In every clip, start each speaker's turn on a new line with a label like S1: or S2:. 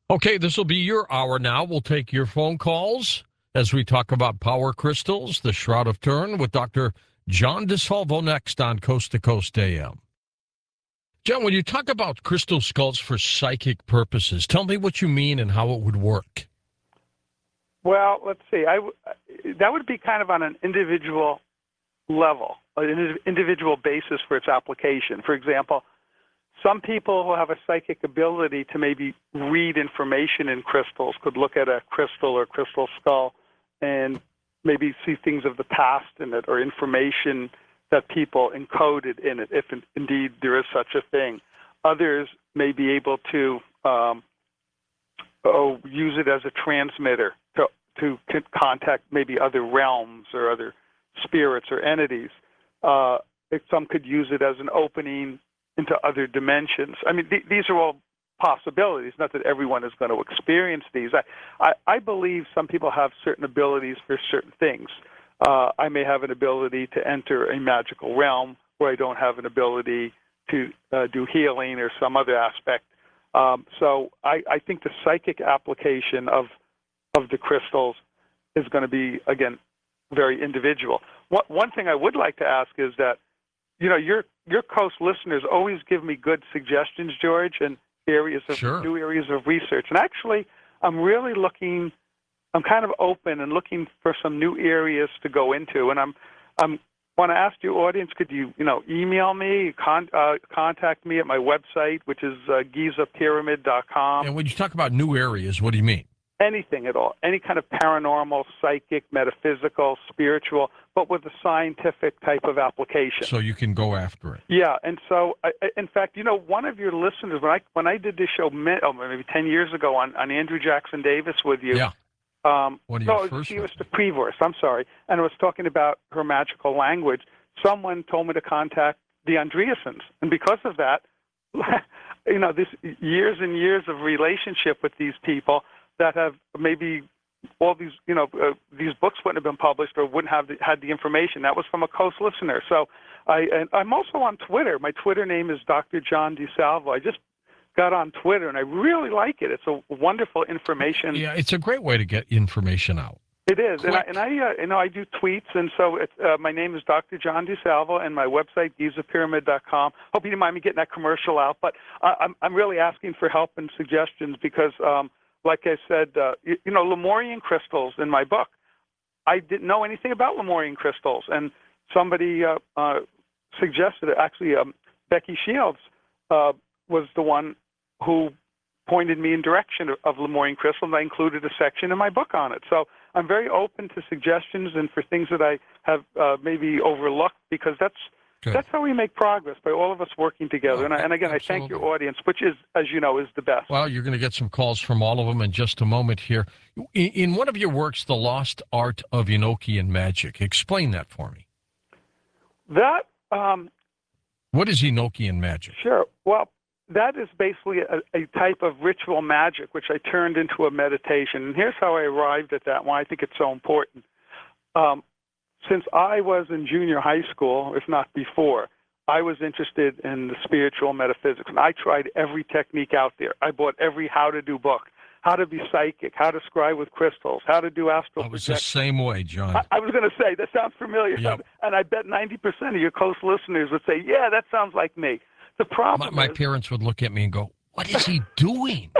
S1: Okay, this will be your hour now. We'll take your phone calls as we talk about power crystals, the Shroud of Turin, with Dr. John DeSalvo next on Coast to Coast AM. John, when you talk about crystal skulls for psychic purposes, tell me what you mean and how it would work.
S2: Well, let's see. That would be kind of on an individual level, an individual basis for its application. For example, some people who have a psychic ability to maybe read information in crystals could look at a crystal or crystal skull and maybe see things of the past in it or information that people encoded in it, if indeed there is such a thing. Others may be able to use it as a transmitter to contact maybe other realms or other spirits or entities. Some could use it as an opening into other dimensions. I mean, these are all possibilities, not that everyone is going to experience these. I believe some people have certain abilities for certain things. I may have an ability to enter a magical realm where I don't have an ability to do healing or some other aspect. So I think the psychic application of the crystals is going to be, again, very individual. One thing I would like to ask is that, you know, your Coast listeners always give me good suggestions, George, and areas of new areas of research. And actually, I'm kind of open and looking for some new areas to go into. And I'm want to ask your audience, could you email me, contact me at my website, which is GizaPyramid.com.
S1: And when you talk about new areas, what do you mean?
S2: Anything at all, any kind of paranormal, psychic, metaphysical, spiritual, but with a scientific type of application.
S1: So you can go after it.
S2: Yeah, and so, in fact, one of your listeners, when I did this show maybe 10 years ago on Andrew Jackson Davis with you.
S1: Yeah.
S2: She was the Prevorst, I'm sorry, and I was talking about her magical language. Someone told me to contact the Andreassens, and because of that, this years and years of relationship with these people that have maybe all these, these books wouldn't have been published or wouldn't have had the information. That was from a Coast listener. So I'm also on Twitter. My Twitter name is Dr. John DeSalvo. I just got on Twitter, and I really like it. It's a wonderful information.
S1: Yeah, it's a great way to get information out.
S2: It is, and I do tweets, and so it's, my name is Dr. John DeSalvo, and my website GizaPyramid.com. Hope you didn't mind me getting that commercial out, but I'm really asking for help and suggestions because, like I said, Lemurian crystals in my book. I didn't know anything about Lemurian crystals, and somebody suggested it. Actually, Becky Shields was the one who pointed me in direction of Lemurian crystals, and I included a section in my book on it. So I'm very open to suggestions and for things that I have maybe overlooked, because that's how we make progress, by all of us working together. And again, absolutely. I thank your audience, which is, as you know, is the best.
S1: Well, you're going to get some calls from all of them in just a moment here. In one of your works, The Lost Art of Enochian Magic, explain that for me.
S2: That
S1: what is Enochian magic?
S2: Sure. Well, that is basically a type of ritual magic, which I turned into a meditation. And here's how I arrived at that, why I think it's so important. Since I was in junior high school, if not before, I was interested in the spiritual metaphysics. And I tried every technique out there. I bought every how-to-do book, how to be psychic, how to scry with crystals, how to do astral projection.
S1: I was the same way, John.
S2: I was going to say, that sounds familiar.
S1: Yep.
S2: And I bet 90% of your Coast listeners would say, yeah, that sounds like me. The problem
S1: my parents would look at me and go, what is he doing?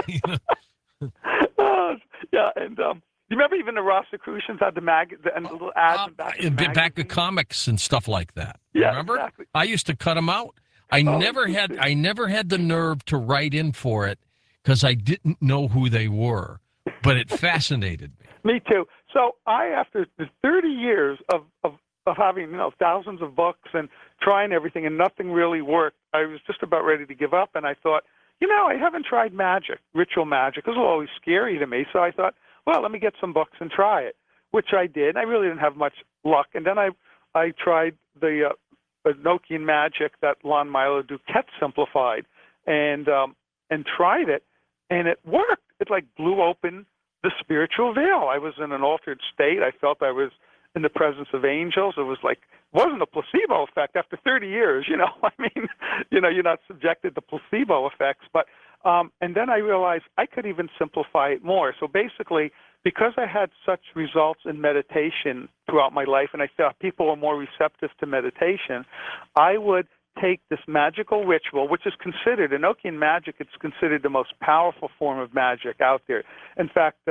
S2: Yeah, and you remember even the Rosicrucians had the little ads
S1: back of comics and stuff like that.
S2: Yeah,
S1: remember?
S2: Exactly.
S1: I used to cut them out. I never had the nerve to write in for it because I didn't know who they were, but it fascinated me.
S2: Me too. So after 30 years of having thousands of books and trying everything and nothing really worked, I was just about ready to give up. And I thought, I haven't tried magic, ritual magic. It was always scary to me. So I thought, well, let me get some books and try it, which I did. I really didn't have much luck. And then I tried the Enochian magic that Lon Milo Duquette simplified and tried it, and it worked. It blew open the spiritual veil. I was in an altered state. I felt I was in the presence of angels. It wasn't a placebo effect after 30 years, I mean, you're not subjected to placebo effects, but And then I realized I could even simplify it more. So basically, because I had such results in meditation throughout my life, and I thought people were more receptive to meditation, I would take this magical ritual, which is considered, Enochian magic, it's considered the most powerful form of magic out there. In fact,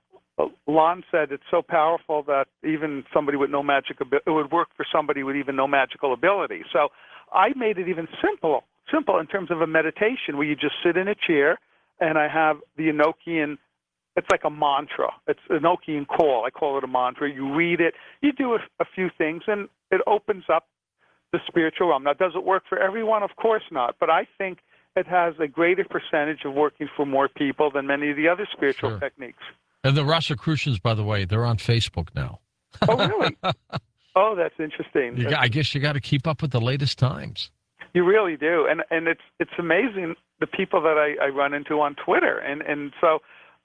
S2: Lon said it's so powerful that even somebody with no magic it would work for somebody with even no magical ability. So I made it even simple in terms of a meditation where you just sit in a chair, and I have the Enochian. It's like a mantra. It's an Enochian call. I call it a mantra. You read it. You do a few things, and it opens up the spiritual realm. Now, does it work for everyone? Of course not. But I think it has a greater percentage of working for more people than many of the other spiritual techniques.
S1: And the Rosicrucians, by the way, they're on Facebook now.
S2: Oh, really? Oh, that's interesting.
S1: I guess you got to keep up with the latest times.
S2: You really do, and it's amazing the people that I run into on Twitter, and so,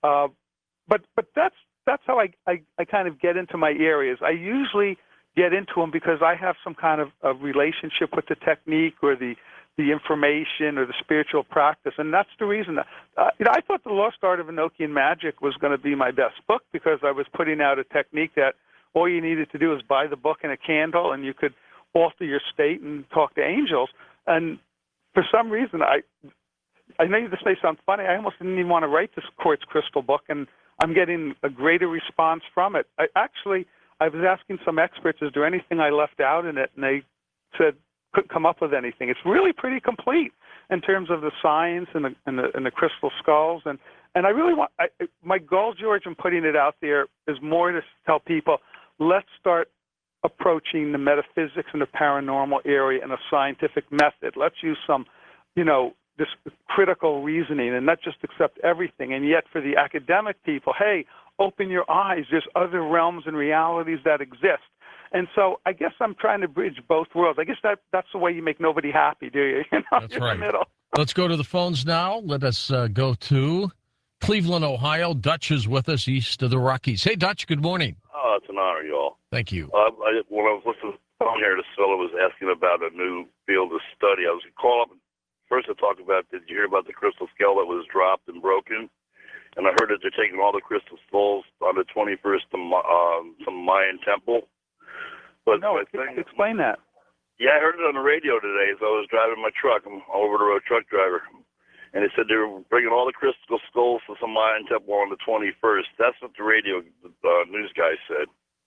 S2: but that's how I kind of get into my areas. I usually get into them because I have some kind of a relationship with the technique or the information or the spiritual practice, and that's the reason. I thought The Lost Art of Enochian Magic was going to be my best book because I was putting out a technique that all you needed to do was buy the book and a candle, and you could alter your state and talk to angels. And for some reason, I know this may sound funny, I almost didn't even want to write this quartz crystal book, and I'm getting a greater response from it. I was asking some experts, is there anything I left out in it? And they said, couldn't come up with anything. It's really pretty complete in terms of the science and the crystal skulls. And I really want, my goal, George, in putting it out there is more to tell people, let's start approaching the metaphysics and the paranormal area in a scientific method. Let's use some, this critical reasoning and not just accept everything. And yet for the academic people, hey, open your eyes. There's other realms and realities that exist. And so I guess I'm trying to bridge both worlds. I guess that's the way you make nobody happy, do you?
S1: That's right. Let's go to the phones now. Let us go to Cleveland, Ohio. Dutch is with us east of the Rockies. Hey, Dutch, good morning.
S3: Oh, it's an honor, y'all.
S1: Thank you.
S3: When I was listening on here, this fellow was asking about a new field of study. I was going to call up and first to talk about, did you hear about the crystal skull that was dropped and broken? And I heard that they're taking all the crystal skulls on the 21st to some Mayan temple. But
S2: no, explain that.
S3: Yeah, I heard it on the radio today as I was driving my truck. I'm an over-the-road truck driver. And they said they were bringing all the crystal skulls to some Mayan temple on the 21st. That's what the radio news guy said.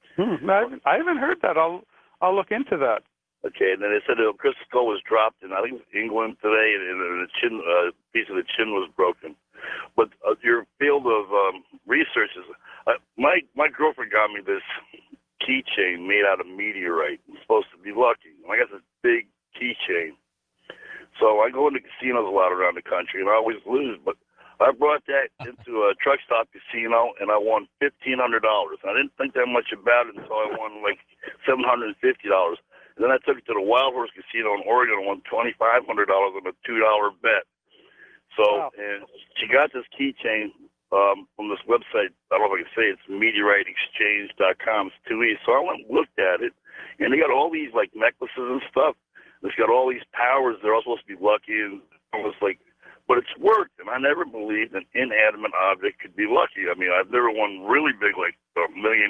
S2: I haven't heard that. I'll look into that.
S3: Okay, and then they said the crystal skull was dropped in, I think, England today, and a piece of the chin was broken. But your field of research is, my girlfriend got me this keychain made out of meteorite. It's supposed to be lucky. I got this big keychain. So I go into casinos a lot around the country, and I always lose. But I brought that into a truck stop casino, and I won $1,500. I didn't think that much about it until I won like $750. And then I took it to the Wild Horse Casino in Oregon and won $2,500 on a $2 bet. So, and she got this keychain from this website. I don't know if I can say it. It's meteoriteexchange.com. It's 2 E's. So I went and looked at it, and they got all these like necklaces and stuff. It's got all these powers. They're all supposed to be lucky, and almost like, but it's worked. And I never believed an inanimate object could be lucky. I mean, I've never won really big, like $1 million,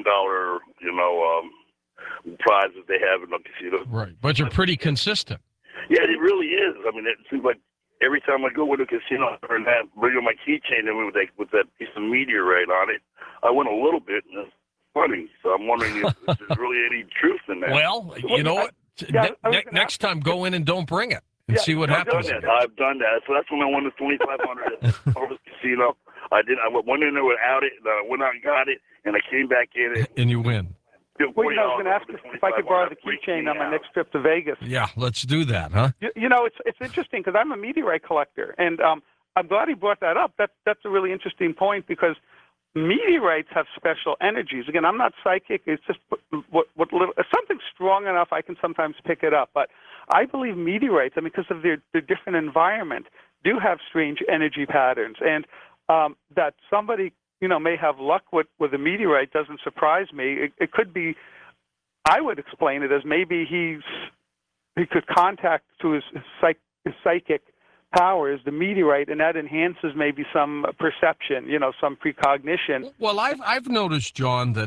S3: prizes they have in the casino.
S1: Right, but you're pretty consistent.
S3: Yeah, it really is. I mean, it seems like every time I go into a casino and bring my keychain in with that piece of meteorite on it, I win a little bit, and it's funny. So I'm wondering if there's really any truth in that.
S1: Well, you know what? Next time, go in and don't bring it and see what happens.
S3: I've done that. So that's when I won the $2,500 at the casino. I went in there without it, and I went out and got it, and I came back in.
S1: And you win.
S2: Well, I was going to ask if I could borrow the keychain on my next trip to Vegas.
S1: Yeah, let's do that, huh?
S2: It's interesting because I'm a meteorite collector, and I'm glad he brought that up. That's a really interesting point because meteorites have special energies. Again, I'm not psychic. It's just if something's strong enough, I can sometimes pick it up. But I believe meteorites, because of their different environment, do have strange energy patterns, and that somebody may have luck with a meteorite doesn't surprise me. It could be, I would explain it as maybe he could contact through his psychic powers, the meteorite, and that enhances maybe some perception, some precognition.
S1: Well, I've noticed, John, that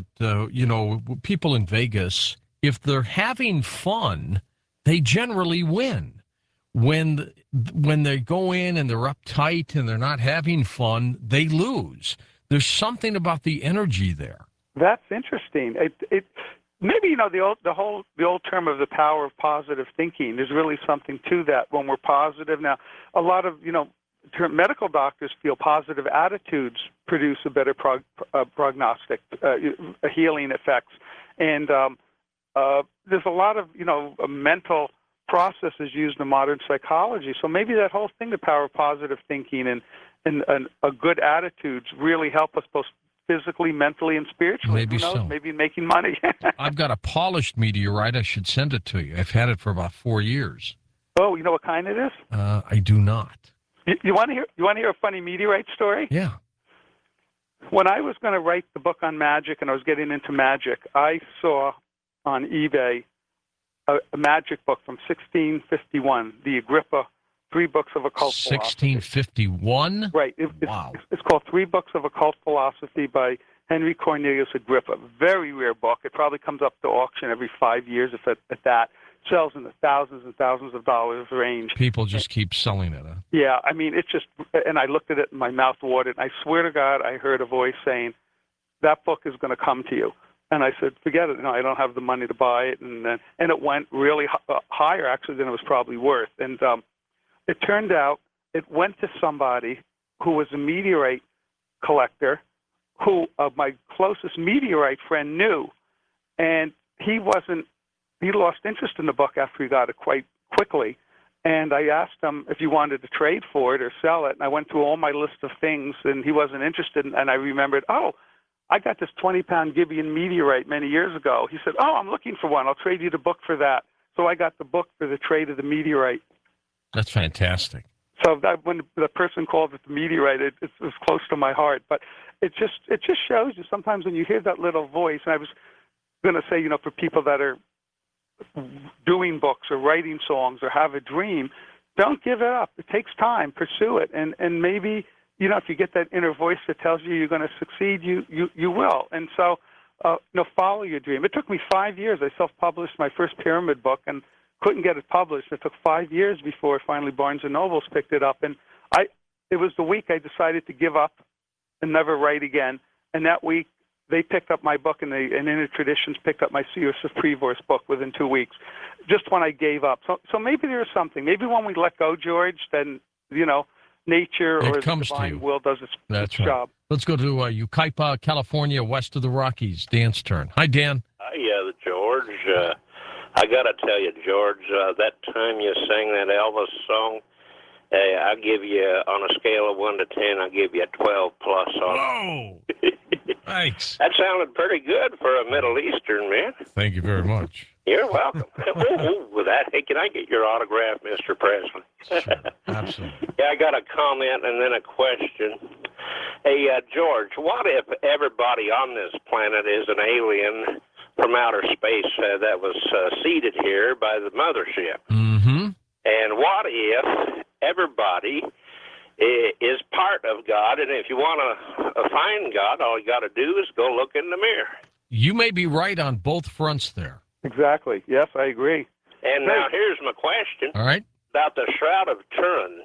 S1: people in Vegas, if they're having fun, they generally win. When they go in and they're uptight and they're not having fun, they lose. There's something about the energy there.
S2: That's interesting. It maybe the old term of the power of positive thinking. There's really something to that when we're positive. Now, a lot of medical doctors feel positive attitudes produce a better prognostic, healing effects, and there's a lot of mental processes used in modern psychology. So maybe that whole thing, the power of positive thinking and a good attitudes, really help us both physically, mentally, and spiritually.
S1: Maybe
S2: Who knows?
S1: so.
S2: Maybe making money.
S1: I've got a polished meteorite. I should send it to you. I've had it for about 4 years.
S2: Oh, you know what kind it is?
S1: I do not.
S2: You want to hear? You want to hear a funny meteorite story?
S1: Yeah.
S2: When I was going to write the book on magic and I was getting into magic, I saw on eBay a magic book from 1651, the Agrippa, 3 books of occult philosophy.
S1: 1651?
S2: Right.
S1: Wow.
S2: It's called 3 Books of Occult Philosophy by Henry Cornelius Agrippa. Very rare book. It probably comes up to auction every 5 years, if at that. Sells in the thousands and thousands of dollars range.
S1: People just keep selling it, huh?
S2: Yeah, I mean, it's just, and I looked at it and my mouth watered. I swear to God, I heard a voice saying, that book is going to come to you. And I said, forget it. No, I don't have the money to buy it. And it went really higher, actually, than it was probably worth. And it turned out it went to somebody who was a meteorite collector who my closest meteorite friend knew. And he lost interest in the book after he got it quite quickly. And I asked him if he wanted to trade for it or sell it. And I went through all my list of things, and he wasn't interested. And I remembered, I got this 20-pound Gibeon meteorite many years ago. He said, I'm looking for one. I'll trade you the book for that. So I got the book for the trade of the meteorite.
S1: That's fantastic.
S2: So that when the person called it the meteorite, it was close to my heart. But it just shows you sometimes when you hear that little voice, and I was going to say, for people that are doing books or writing songs or have a dream, don't give it up. It takes time. Pursue it. And maybe, if you get that inner voice that tells you you're going to succeed, you will. And so, follow your dream. It took me 5 years. I self-published my first pyramid book and couldn't get it published. It took 5 years before finally Barnes & Noble picked it up. And it was the week I decided to give up and never write again. And that week, they picked up my book, and Inner Traditions picked up my Seers of Prevorst book within 2 weeks, just when I gave up. So maybe there's something. Maybe when we let go, George, then, nature or the divine will does its job.
S1: Let's go to Yucaipa, California, west of the Rockies. Dan's turn. Hi, Dan.
S4: Hi, George. I got to tell you, George, that time you sang that Elvis song, I give you, on a scale of 1 to 10, I give you a 12 plus on it.
S1: Thanks.
S4: That sounded pretty good for a Middle Eastern man.
S1: Thank you very much.
S4: You're welcome. With that, hey, can I get your autograph, Mr. Presley?
S1: Sure, absolutely.
S4: Yeah, I got a comment and then a question. Hey, George, what if everybody on this planet is an alien from outer space that was seeded here by the mothership?
S1: Mm-hmm.
S4: And what if everybody is part of God, and if you want to find God, all you got to do is go look in the mirror?
S1: You may be right on both fronts there.
S2: Exactly. Yes, I agree.
S4: And now here's my question.
S1: All right.
S4: About the Shroud of Turin.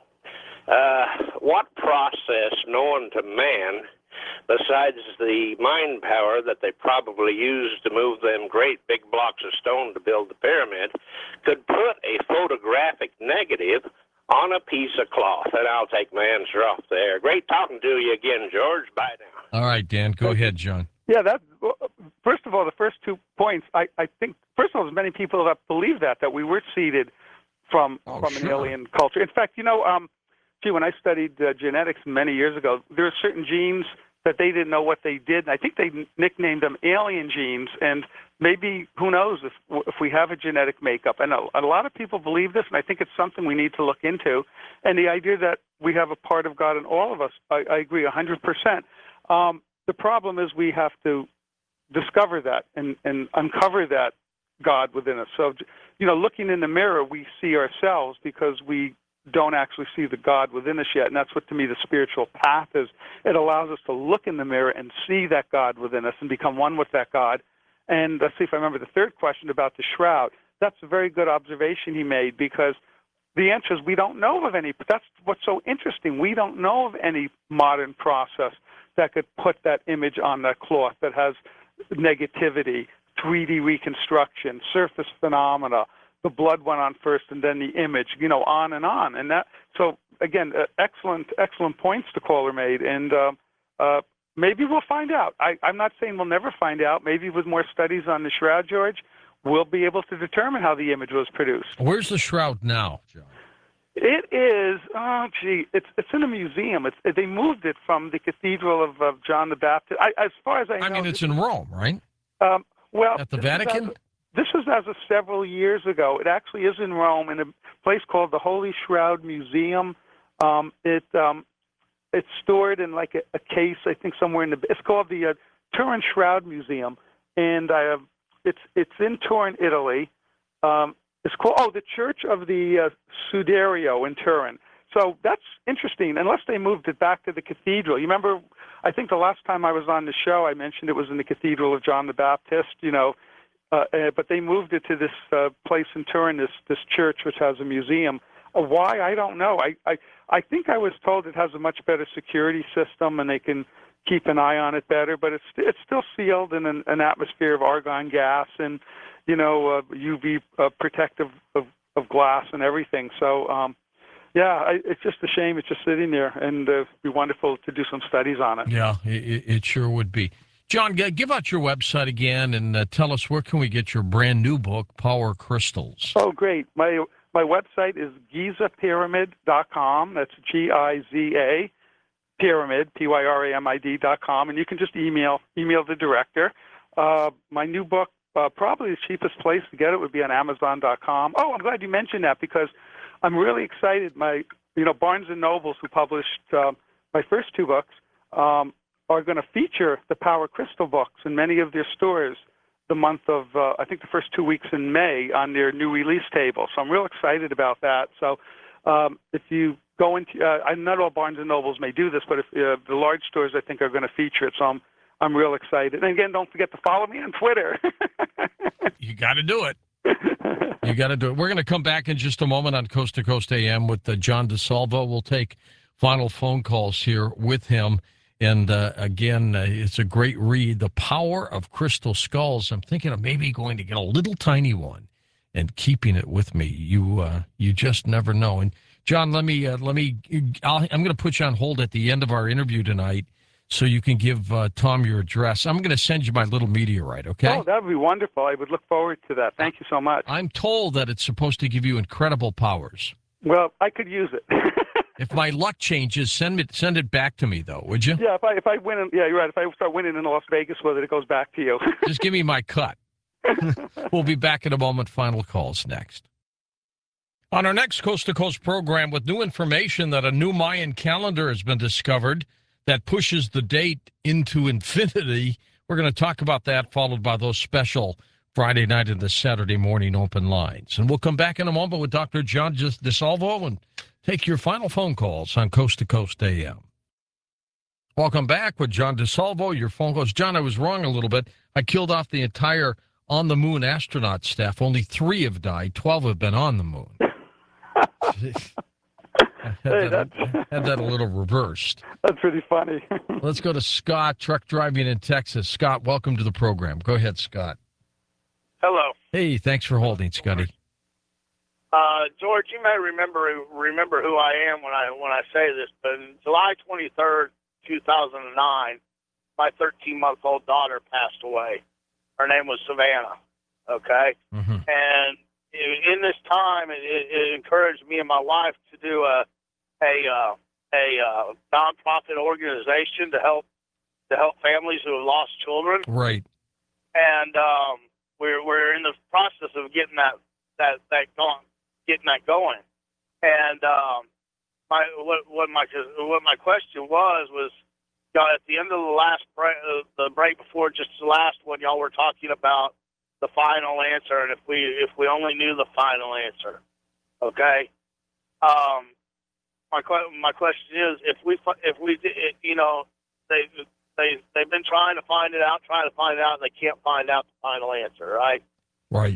S4: What process known to man, besides the mind power that they probably used to move them great big blocks of stone to build the pyramid, could put a photographic negative on a piece of cloth? And I'll take my answer off there. Great talking to you again, George. Bye now.
S1: All right, Dan. Go ahead, John.
S2: Yeah, first of all, the first 2 points, I think, first of all, there's many people that believe that we were seeded from an alien culture. In fact, when I studied genetics many years ago, there are certain genes that they didn't know what they did, and I think they nicknamed them alien genes, and maybe, who knows, if we have a genetic makeup. And a lot of people believe this, and I think it's something we need to look into. And the idea that we have a part of God in all of us, I agree 100%. The problem is we have to discover that and uncover that God within us. So, looking in the mirror, we see ourselves because we don't actually see the God within us yet. And that's what, to me, the spiritual path is. It allows us to look in the mirror and see that God within us and become one with that God. And let's see if I remember the third question about the shroud. That's a very good observation he made, because the answer is we don't know of any. But that's what's so interesting. We don't know of any modern process that could put that image on that cloth that has negativity, 3D reconstruction, surface phenomena. The blood went on first, and then the image. On and on. And that. So again, excellent points the caller made, and maybe we'll find out. I'm not saying we'll never find out. Maybe with more studies on the shroud, George, we'll be able to determine how the image was produced.
S1: Where's the shroud now, John?
S2: It is. It's in a museum. They moved it from the Cathedral of John the Baptist. As far as I know,
S1: I mean, it's in Rome, right?
S2: Well,
S1: at the Vatican.
S2: This was as of several years ago. It actually is in Rome in a place called the Holy Shroud Museum. It's stored in like a case, I think, somewhere in the. It's called the Turin Shroud Museum, and it's in Turin, Italy. It's called the Church of the Sudario in Turin. So that's interesting. Unless they moved it back to the cathedral. You remember? I think the last time I was on the show, I mentioned it was in the Cathedral of John the Baptist. But they moved it to this place in Turin, this church which has a museum. Why, I don't know. I think I was told it has a much better security system and they can keep an eye on it better. But it's still sealed in an atmosphere of argon gas and UV protective of glass and everything. So it's just a shame it's just sitting there, and it'd be wonderful to do some studies on it.
S1: Yeah, it sure would be. John, give out your website again and tell us where can we get your brand new book, Power Crystals.
S2: Oh, great. My website is GizaPyramid.com. That's Giza Pyramid, Pyramid.com, and you can just email the director. My new book, probably the cheapest place to get it would be on Amazon.com. Oh, I'm glad you mentioned that, because I'm really excited. Barnes & Nobles, who published my first two books, are going to feature the Power Crystal books in many of their stores the month of, I think the first 2 weeks in May on their new release table. So I'm real excited about that. So if you go into, not all Barnes & Nobles may do this, but if the large stores, I think, are going to feature it. So I'm real excited. And again, don't forget to follow me on Twitter.
S1: You got to do it. You got to do it. We're going to come back in just a moment on Coast to Coast AM with John DeSalvo. We'll take final phone calls here with him. And again, it's a great read, The Power of Crystal Skulls. I'm thinking of maybe going to get a little tiny one and keeping it with me. You just never know. And John, I'm going to put you on hold at the end of our interview tonight so you can give Tom your address. I'm going to send you my little meteorite, okay?
S2: Oh, that would be wonderful. I would look forward to that. Thank you so much.
S1: I'm told that it's supposed to give you incredible powers.
S2: Well, I could use it.
S1: If my luck changes, send it back to me, though, would you?
S2: Yeah, if I win, you're right. If I start winning in Las Vegas with it, it goes back to you.
S1: Just give me my cut. We'll be back in a moment. Final calls next. On our next Coast to Coast program, with new information that a new Mayan calendar has been discovered that pushes the date into infinity, we're going to talk about that, followed by those special Friday night and the Saturday morning open lines. And we'll come back in a moment with Dr. John DeSalvo and take your final phone calls on Coast to Coast AM. Welcome back with John DeSalvo. Your phone calls. John, I was wrong a little bit. I killed off the entire on-the-moon astronaut staff. Only 3 have died. 12 have been on the moon. Had that a little reversed.
S2: That's pretty funny.
S1: Let's go to Scott, truck driving in Texas. Scott, welcome to the program. Go ahead, Scott.
S5: Hello.
S1: Hey, thanks for holding, Scotty.
S5: George, you may remember who I am when I say this, but on July 23rd, 2009, my 13-month-old daughter passed away. Her name was Savannah. Okay, and in this time, it encouraged me and my wife to do a nonprofit organization to help families who have lost children.
S1: Right.
S5: And we're in the process of getting that going. And what my question was at the end of the last break before just the last one, y'all were talking about the final answer, and if we only knew the final answer, okay. my question is, if we you know, they've been trying to find it out, and they can't find out the final answer, right?
S1: Right.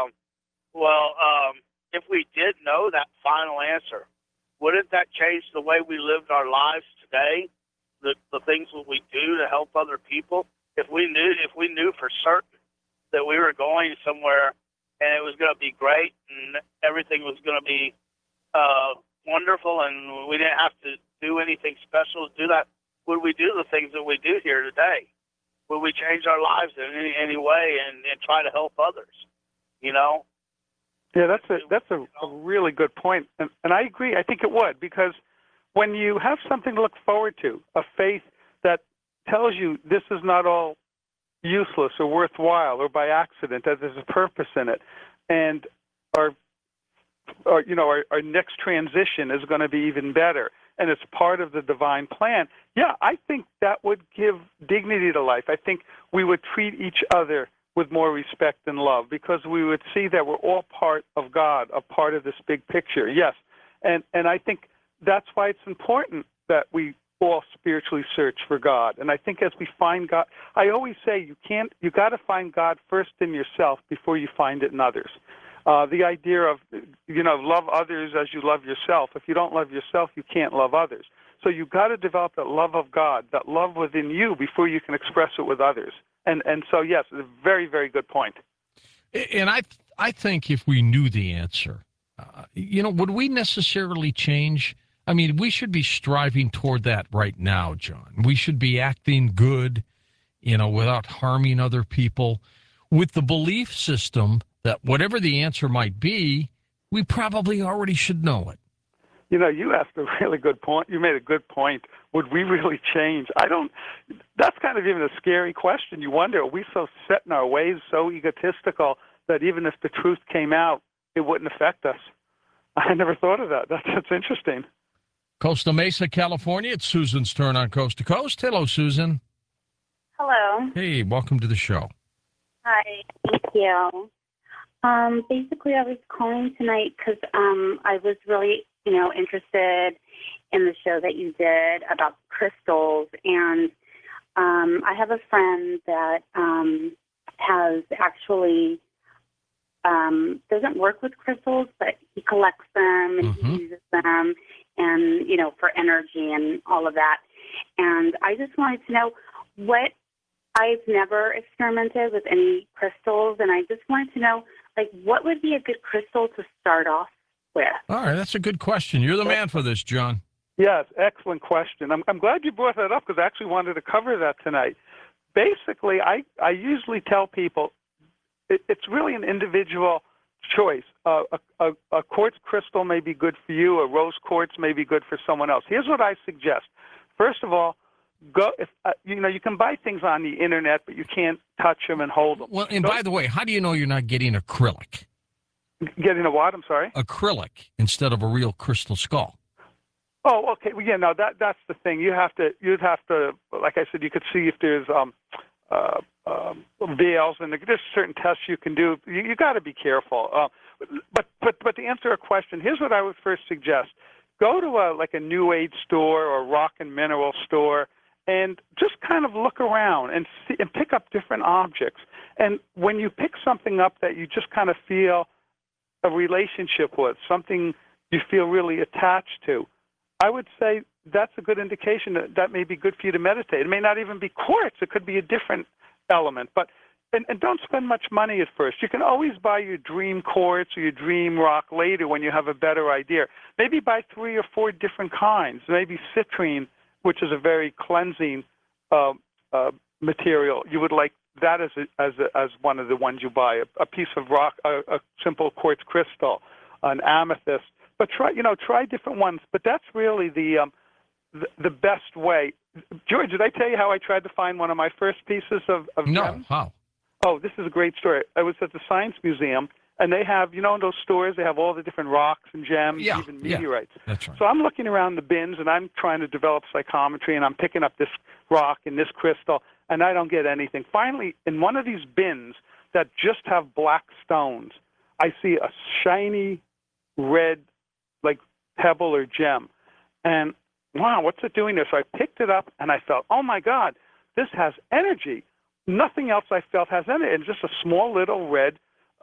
S5: If we did know that final answer, wouldn't that change the way we lived our lives today? The things that we do to help other people. If we knew for certain that we were going somewhere and it was going to be great and everything was going to be wonderful and we didn't have to do anything special to do that, would we do the things that we do here today? Would we change our lives in any way and try to help others? You know?
S2: Yeah, that's a really good point, and I agree. I think it would, because when you have something to look forward to, a faith that tells you this is not all useless or worthwhile or by accident, that there's a purpose in it, and our next transition is going to be even better, and it's part of the divine plan. Yeah, I think that would give dignity to life. I think we would treat each other with more respect and love, because we would see that we're all part of God, a part of this big picture. Yes, and I think that's why it's important that we all spiritually search for God. And I think as we find God, I always say you got to find God first in yourself before you find it in others. The idea of, love others as you love yourself. If you don't love yourself, you can't love others. So you've got to develop that love of God, that love within you, before you can express it with others. And so, yes, it's a very, very good point.
S1: And I think if we knew the answer, would we necessarily change? I mean, we should be striving toward that right now, John. We should be acting good, without harming other people, with the belief system that whatever the answer might be, we probably already should know it.
S2: You asked a really good point. You made a good point. Would we really change? That's kind of even a scary question. You wonder, are we so set in our ways, so egotistical, that even if the truth came out, it wouldn't affect us? I never thought of that. That's interesting.
S1: Costa Mesa, California. It's Susan's turn on Coast to Coast. Hello, Susan.
S6: Hello.
S1: Hey, welcome to the show.
S6: Hi. Thank you. Basically, I was calling tonight because I was really, interested in the show that you did about crystals. And I have a friend that has actually doesn't work with crystals, but he collects them and he uses them and, for energy and all of that. And I just wanted to know I've never experimented with any crystals, and I just wanted to know, what would be a good crystal to start off with? All
S1: right, that's a good question. You're the man for this, John.
S2: Yes, excellent question. I'm glad you brought that up, because I actually wanted to cover that tonight. Basically, I usually tell people it's really an individual choice. A quartz crystal may be good for you. A rose quartz may be good for someone else. Here's what I suggest. First of all, you can buy things on the internet, but you can't touch them and hold them.
S1: Well, and by the way, how do you know you're not getting acrylic?
S2: Getting a what? I'm sorry?
S1: Acrylic instead of a real crystal skull.
S2: Oh, okay. Well, yeah, no, that's the thing. You'd have to, like I said, you could see if there's veils, and there's certain tests you can do. You got to be careful. But to answer a question, here's what I would first suggest: go to a New Age store or rock and mineral store, and just kind of look around and see and pick up different objects. And when you pick something up that you just kind of feel a relationship with, something you feel really attached to, I would say that's a good indication that may be good for you to meditate. It may not even be quartz. It could be a different element. And don't spend much money at first. You can always buy your dream quartz or your dream rock later when you have a better idea. Maybe buy 3 or 4 different kinds. Maybe citrine, which is a very cleansing material. You would like that as one of the ones you buy. A piece of rock, a simple quartz crystal, an amethyst. But try different ones. But that's really the best way. George, did I tell you how I tried to find one of my first pieces of
S1: No,
S2: gems?
S1: how?
S2: Oh, this is a great story. I was at the Science Museum, and they have, in those stores, they have all the different rocks and gems, even meteorites.
S1: Yeah, that's right.
S2: So I'm looking around the bins, and I'm trying to develop psychometry, and I'm picking up this rock and this crystal, and I don't get anything. Finally, in one of these bins that just have black stones, I see a shiny red, like pebble or gem. and wow, what's it doing there? So I picked it up, and I felt, oh, my God, this has energy. Nothing else I felt has energy. And just a small little red,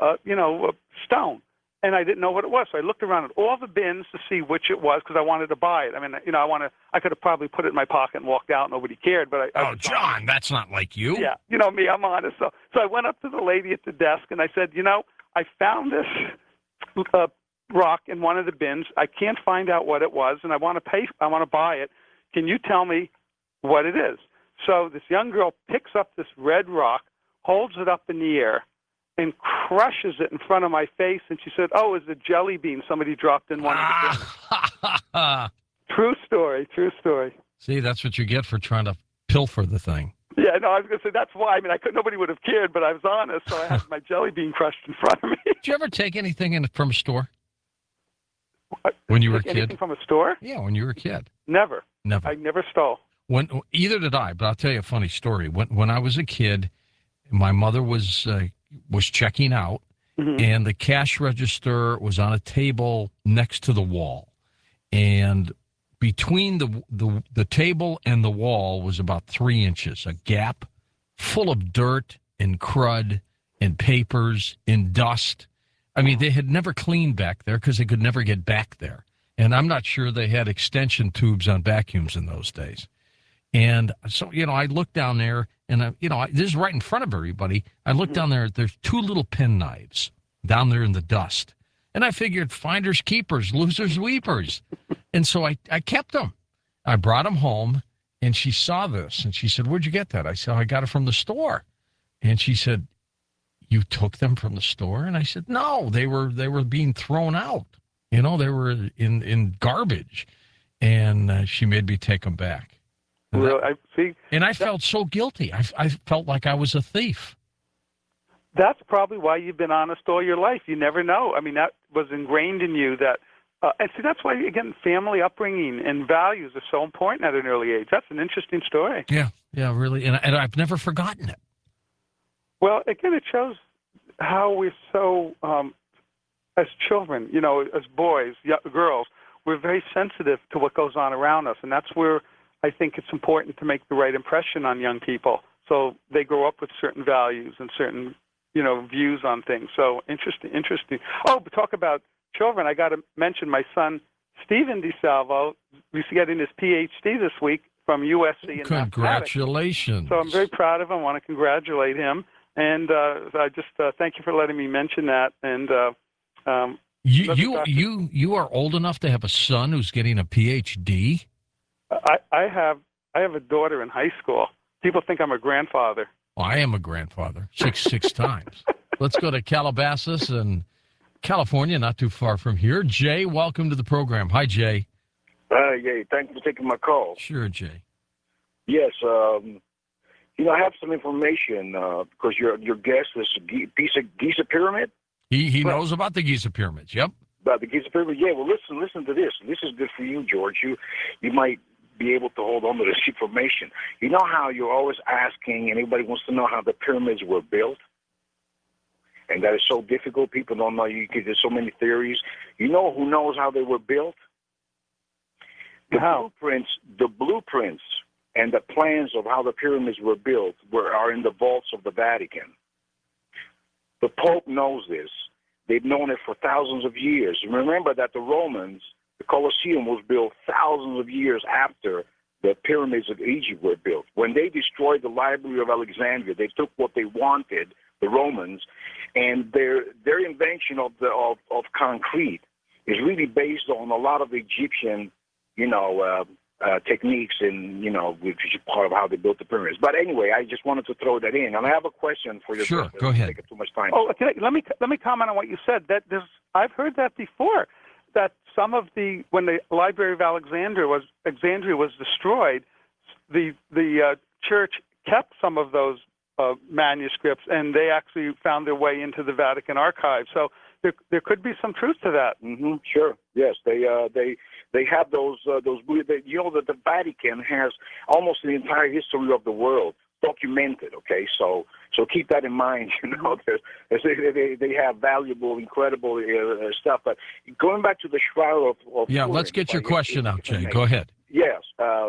S2: stone. And I didn't know what it was. So I looked around at all the bins to see which it was because I wanted to buy it. I mean, I could have probably put it in my pocket and walked out. Nobody cared. But I
S1: John, that's not like you.
S2: Yeah, me, I'm honest. So I went up to the lady at the desk, and I said, I found this rock in one of the bins. I can't find out what it was, and I want to buy it. Can you tell me what it is? So this young girl picks up this red rock, holds it up in the air, and crushes it in front of my face. And she said, oh, it's a jelly bean somebody dropped in one of the bins. True story.
S1: See, that's what you get for trying to pilfer the thing.
S2: Yeah, no, I was going to say that's why. I mean, nobody would have cared, but I was honest, so I had my jelly bean crushed in front of me.
S1: Did you ever take anything from a store? When you were a kid?
S2: Anything from a store?
S1: Yeah, when you were a kid.
S2: Never.
S1: Never.
S2: I never stole.
S1: Either did I, but I'll tell you a funny story. When I was a kid, my mother was checking out, and the cash register was on a table next to the wall. And between the table and the wall was about 3 inches, a gap full of dirt and crud and papers and dust. I mean, they had never cleaned back there because they could never get back there. And I'm not sure they had extension tubes on vacuums in those days. And so, I looked down there, and, this is right in front of everybody. I looked down there. There's 2 little penknives down there in the dust. And I figured finders keepers, losers weepers. And so I kept them. I brought them home, and she saw this, and she said, where'd you get that? I said, I got it from the store. And she said, you took them from the store? And I said, no, they were being thrown out. They were in garbage. And she made me take them back.
S2: Well, I see.
S1: And I felt so guilty. I felt like I was a thief.
S2: That's probably why you've been honest all your life. You never know. I mean, that was ingrained in you. And see, that's why, again, family upbringing and values are so important at an early age. That's an interesting story.
S1: Yeah, really. And I've never forgotten it.
S2: Well, again, it shows how we're so, as children, as boys, girls, we're very sensitive to what goes on around us. And that's where I think it's important to make the right impression on young people so they grow up with certain values and certain, views on things. So interesting. Oh, but talk about children. I got to mention my son, Stephen DeSalvo, he's getting his PhD this week from USC in
S1: Congratulations.
S2: So I'm very proud of him. I want to congratulate him. And I just thank you for letting me mention that. And
S1: you are old enough to have a son who's getting a PhD?
S2: I have a daughter in high school. People think I'm a grandfather.
S1: Well, I am a grandfather, six times. Let's go to Calabasas and California, not too far from here. Jay, welcome to the program. Hi, Jay.
S7: Yeah, thank you for taking my call.
S1: Sure, Jay.
S7: Yes, I have some information because your guest is Giza Pyramid.
S1: He knows about the Giza Pyramids. Yep.
S7: About the Giza Pyramid. Yeah. Well, listen to this. This is good for you, George. You might be able to hold on to this information. You know how you're always asking, and everybody wants to know how the pyramids were built, and that is so difficult. People don't know. There's so many theories. You know who knows how they were built? The blueprints and the plans of how the pyramids were built are in the vaults of the Vatican. The Pope knows this. They've known it for thousands of years. Remember that the Romans, the Colosseum was built thousands of years after the pyramids of Egypt were built. When they destroyed the Library of Alexandria, they took what they wanted, the Romans, and their invention of concrete is really based on a lot of Egyptian, techniques and, which is part of how they built the pyramids. But anyway, I just wanted to throw that in. And I have a question for you.
S1: Sure, go ahead.
S7: Take up too much time.
S2: Oh, let me comment on what you said. I've heard that before, that some of when the Library of Alexandria was destroyed, the church kept some of those manuscripts, and they actually found their way into the Vatican archive. So there could be some truth to that.
S7: Mm-hmm. Sure. Yes, they have those. That the Vatican has almost the entire history of the world. documented. Okay, so keep that in mind. They have valuable, incredible stuff. But going back to the Shroud of Turin,
S1: let's get your question out, Jay. Go ahead.
S7: Yes.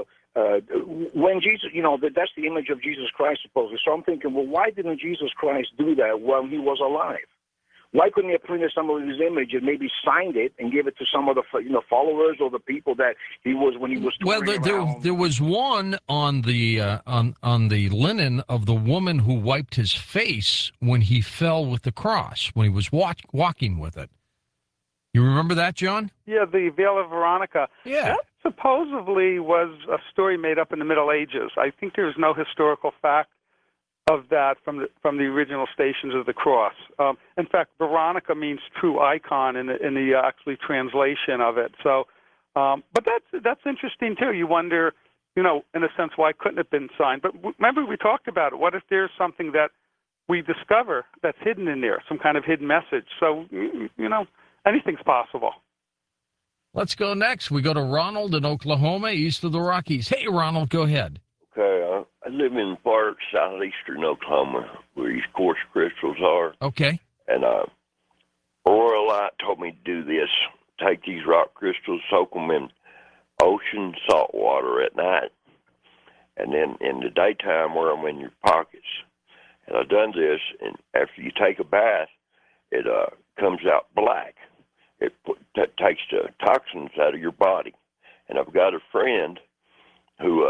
S7: When Jesus, that's the image of Jesus Christ, supposedly. So I'm thinking, well, why didn't Jesus Christ do that when he was alive? Why couldn't he have printed some of his image and maybe signed it and give it to some of the followers or the people that he was when he was touring around?
S1: There was one on the on the linen of the woman who wiped his face when he fell with the cross, when he was walking with it. You remember that, John?
S2: Yeah, the Veil of Veronica.
S1: Yeah.
S2: That supposedly was a story made up in the Middle Ages. I think there's no historical fact of that from the original Stations of the Cross. In fact, Veronica means true icon in the actually translation of it. So, but that's interesting too. You wonder, in a sense, why couldn't it have been signed? But remember, we talked about it. What if there's something that we discover that's hidden in there, some kind of hidden message? So, anything's possible.
S1: Let's go next. We go to Ronald in Oklahoma, east of the Rockies. Hey, Ronald, go ahead.
S8: Okay, I live in Park, southeastern Oklahoma, where these quartz crystals are.
S1: Okay.
S8: And Aurora Light told me to do this. Take these rock crystals, soak them in ocean salt water at night, and then in the daytime wear them in your pockets. And I've done this, and after you take a bath, it comes out black. It takes the toxins out of your body. And I've got a friend who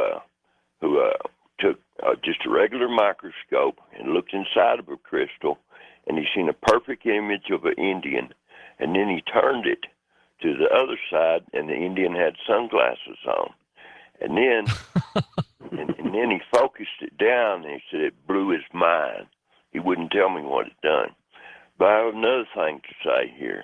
S8: took just a regular microscope and looked inside of a crystal, and he seen a perfect image of an Indian, and then he turned it to the other side, and the Indian had sunglasses on. And then and then he focused it down, and he said it blew his mind. He wouldn't tell me what it done. But I have another thing to say here.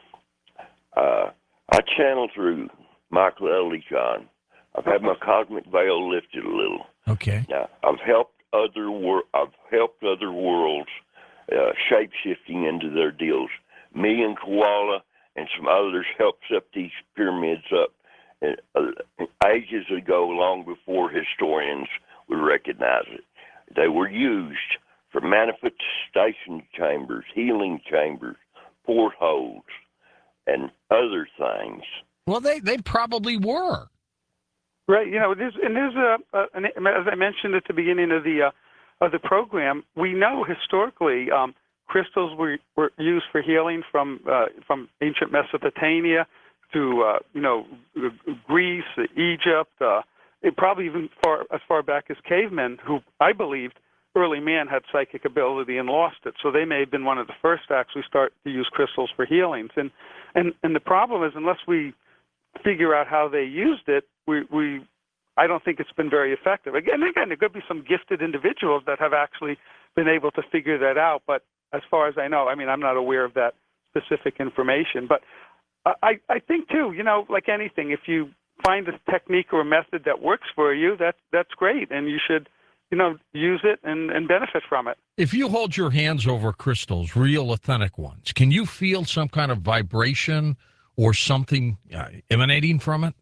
S8: I channel through Michael Early, John. I've had my cosmic veil lifted a little.
S1: Okay.
S8: Now I've helped other worlds shape shifting into their deals. Me and Koala and some others helped set these pyramids up ages ago, long before historians would recognize it. They were used for manifestation chambers, healing chambers, portholes, and other things.
S1: Well, they probably were.
S2: Right. There's as I mentioned at the beginning of the program, we know historically crystals were used for healing from ancient Mesopotamia to Greece, Egypt, probably even as far back as cavemen, who I believed early man had psychic ability and lost it. So they may have been one of the first to actually start to use crystals for healings. And the problem is, unless we figure out how they used it, I don't think it's been very effective. Again, there could be some gifted individuals that have actually been able to figure that out. But as far as I know, I'm not aware of that specific information. But I think too, like anything, if you find a technique or a method that works for you, that's great, and you should, use it and benefit from it.
S1: If you hold your hands over crystals, real authentic ones, can you feel some kind of vibration or something emanating from it?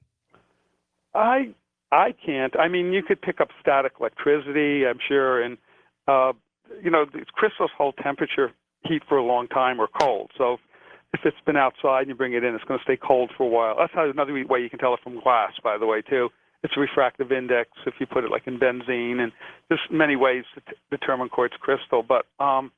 S2: I can't. You could pick up static electricity, I'm sure, and these crystals hold temperature, heat for a long time, or cold. So if it's been outside and you bring it in, it's going to stay cold for a while. That's another way you can tell it from glass, by the way, too. It's a refractive index if you put it like in benzene, and there's many ways to determine quartz crystal. But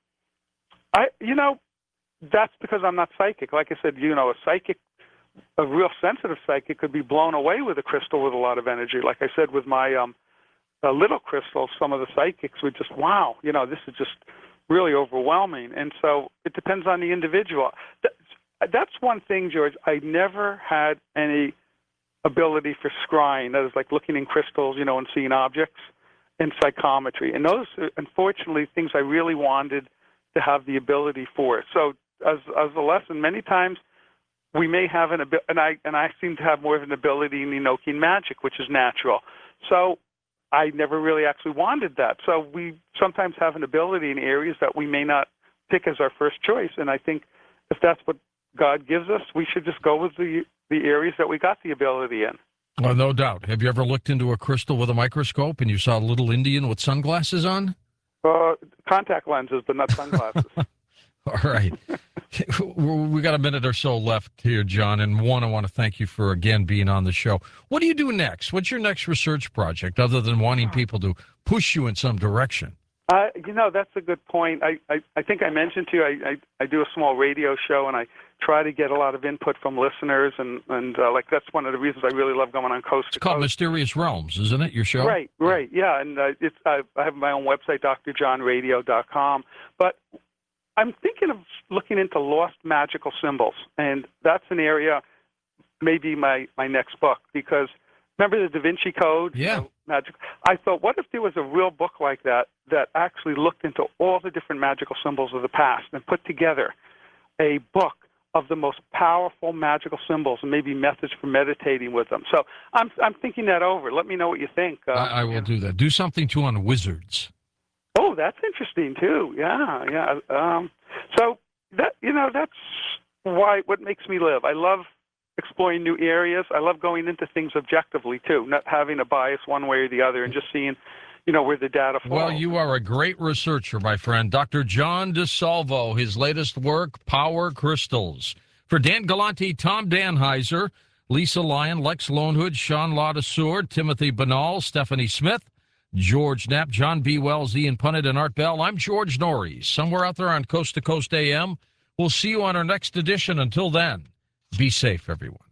S2: that's because I'm not psychic. Like I said, a real sensitive psychic could be blown away with a crystal with a lot of energy. Like I said, with my little crystals, some of the psychics would just, wow, this is just really overwhelming. And so it depends on the individual. That's one thing, George. I never had any ability for scrying, that is like looking in crystals, and seeing objects, and psychometry. And those are, unfortunately, things I really wanted to have the ability for. So as a lesson, many times we may have an ability, and I seem to have more of an ability in Enochian magic, which is natural. So I never really actually wanted that. So we sometimes have an ability in areas that we may not pick as our first choice. And I think if that's what God gives us, we should just go with the areas that we got the ability in.
S1: Well, no doubt. Have you ever looked into a crystal with a microscope and you saw a little Indian with sunglasses on?
S2: Contact lenses, but not sunglasses.
S1: All right. We got a minute or so left here, John. And one, I want to thank you for, again, being on the show. What do you do next? What's your next research project other than wanting people to push you in some direction?
S2: That's a good point. I think I mentioned to you, I do a small radio show, and I try to get a lot of input from listeners, and that's one of the reasons I really love going on Coast to Coast.
S1: It's called Mysterious Realms, isn't it, your show?
S2: Right, yeah, and I have my own website, drjohnradio.com, but I'm thinking of looking into lost magical symbols, and that's an area, maybe my next book, because remember the Da Vinci Code?
S1: Yeah.
S2: Magic. I thought, what if there was a real book like that actually looked into all the different magical symbols of the past and put together a book of the most powerful magical symbols and maybe methods for meditating with them. So I'm thinking that over. Let me know what you think.
S1: I will do that. Do something, too, on wizards.
S2: Oh, that's interesting, too. Yeah. So that's what makes me live. I love exploring new areas. I love going into things objectively, too, not having a bias one way or the other and just seeing, where the data falls.
S1: Well, you are a great researcher, my friend. Dr. John DeSalvo, his latest work, Power Crystals. For Dan Galante, Tom Danheiser, Lisa Lyon, Lex Lonehood, Sean Ladesseur, Timothy Banal, Stephanie Smith, George Knapp, John B. Wells, Ian Punnett, and Art Bell, I'm George Norrie. Somewhere out there on Coast to Coast AM. We'll see you on our next edition. Until then, be safe, everyone.